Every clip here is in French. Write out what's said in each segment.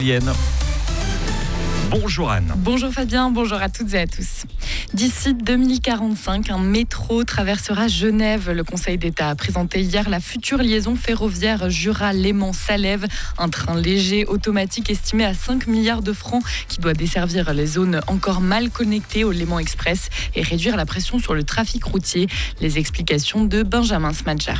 Bonjour Anne. Bonjour Fabien, bonjour à toutes et à tous. D'ici 2045, un métro traversera Genève. Le Conseil d'État a présenté hier la future liaison ferroviaire Jura-Léman-Salève, un train léger automatique estimé à 5 milliards de francs qui doit desservir les zones encore mal connectées au Léman Express et réduire la pression sur le trafic routier. Les explications de Benjamin Smadja.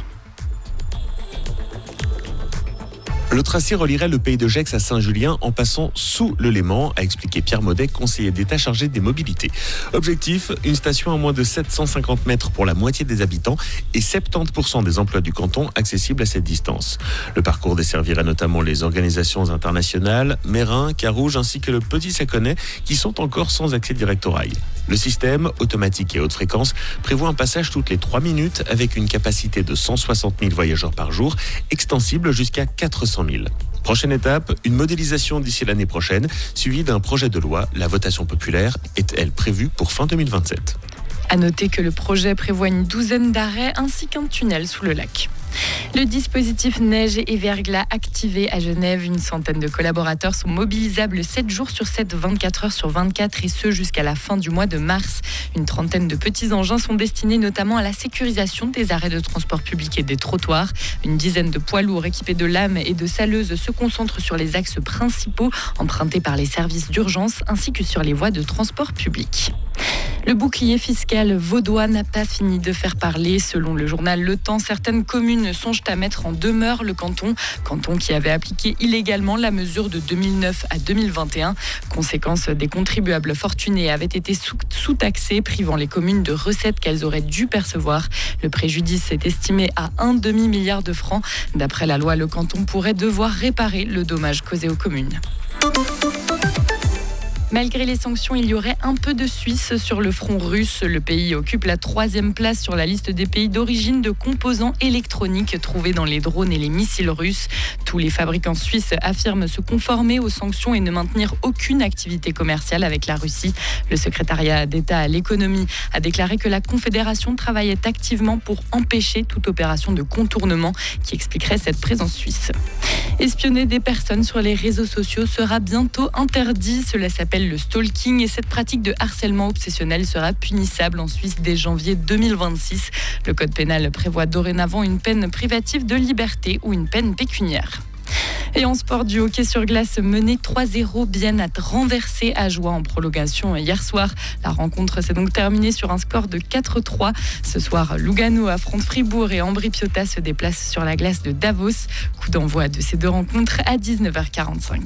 Le tracé relierait le pays de Gex à Saint-Julien en passant sous le Léman, a expliqué Pierre Maudet, conseiller d'État chargé des mobilités. Objectif, une station à moins de 750 mètres pour la moitié des habitants et 70% des emplois du canton accessibles à cette distance. Le parcours desservirait notamment les organisations internationales, Meyrin, Carouge ainsi que le Petit Saconnet qui sont encore sans accès direct au rail. Le système, automatique et haute fréquence, prévoit un passage toutes les 3 minutes avec une capacité de 160 000 voyageurs par jour, extensible jusqu'à 400 000. Prochaine étape, une modélisation d'ici l'année prochaine, suivie d'un projet de loi. La votation populaire est, elle, prévue pour fin 2027. À noter que le projet prévoit une douzaine d'arrêts ainsi qu'un tunnel sous le lac. Le dispositif neige et verglas activé à Genève. Une centaine de collaborateurs sont mobilisables 7 jours sur 7, 24 heures sur 24 et ce jusqu'à la fin du mois de mars. Une trentaine de petits engins sont destinés notamment à la sécurisation des arrêts de transport public et des trottoirs. Une dizaine de poids lourds équipés de lames et de saleuses se concentrent sur les axes principaux empruntés par les services d'urgence ainsi que sur les voies de transport public. Le bouclier fiscal vaudois n'a pas fini de faire parler. Selon le journal Le Temps, certaines communes songent à mettre en demeure le canton qui avait appliqué illégalement la mesure de 2009 à 2021. Conséquence, des contribuables fortunés avaient été sous-taxés, privant les communes de recettes qu'elles auraient dû percevoir. Le préjudice est estimé à un demi-milliard de francs. D'après la loi, le canton pourrait devoir réparer le dommage causé aux communes. Malgré les sanctions, il y aurait un peu de Suisse sur le front russe. Le pays occupe la 3e place sur la liste des pays d'origine de composants électroniques trouvés dans les drones et les missiles russes. Tous les fabricants suisses affirment se conformer aux sanctions et ne maintenir aucune activité commerciale avec la Russie. Le secrétariat d'État à l'économie a déclaré que la Confédération travaillait activement pour empêcher toute opération de contournement qui expliquerait cette présence suisse. Espionner des personnes sur les réseaux sociaux sera bientôt interdit. Cela s'appelle le stalking et cette pratique de harcèlement obsessionnel sera punissable en Suisse dès janvier 2026. Le code pénal prévoit dorénavant une peine privative de liberté ou une peine pécuniaire. Et en sport, du hockey sur glace mené 3-0, Bienne a renversé Ajoie en prolongation hier soir. La rencontre s'est donc terminée sur un score de 4-3. Ce soir, Lugano affronte Fribourg et Ambri Piotta se déplace sur la glace de Davos. Coup d'envoi de ces deux rencontres à 19h45.